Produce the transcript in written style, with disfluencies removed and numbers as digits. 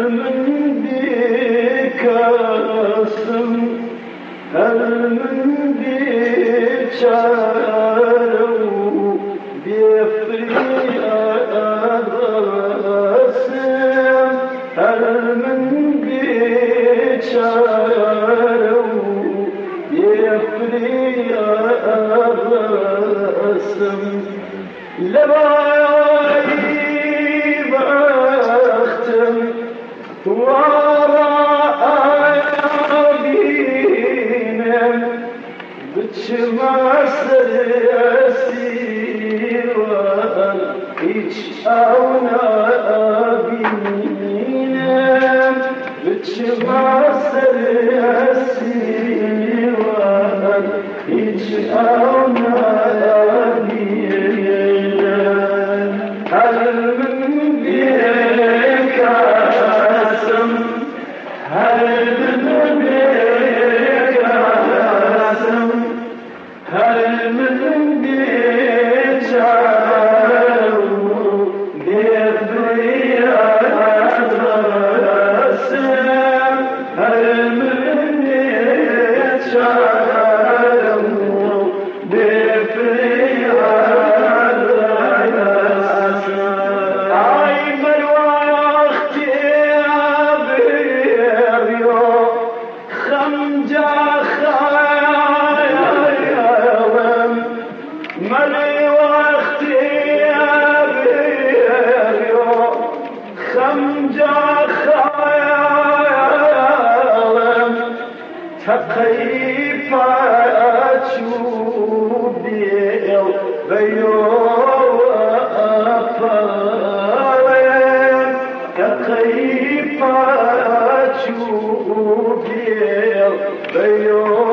من بكاسم هل من بشارو بيفري أرسم هل من بشارو بيفري أرسم لباي بختم وراء بتشمع سرسي وإيش أونا بينا بتشمع سرسي وإيش أونا بينا هل من بيك عسم هل من بيك عسم هل من بيشعروا بيفريا الرسم هل من بيشعروا بيفريا الرسم عيب الوقت أبيريو خمجة ملي وقتي أبيريو خمجة خيالم تقيف أشوبيل بيو أفالم تقيف أشوبيل بيو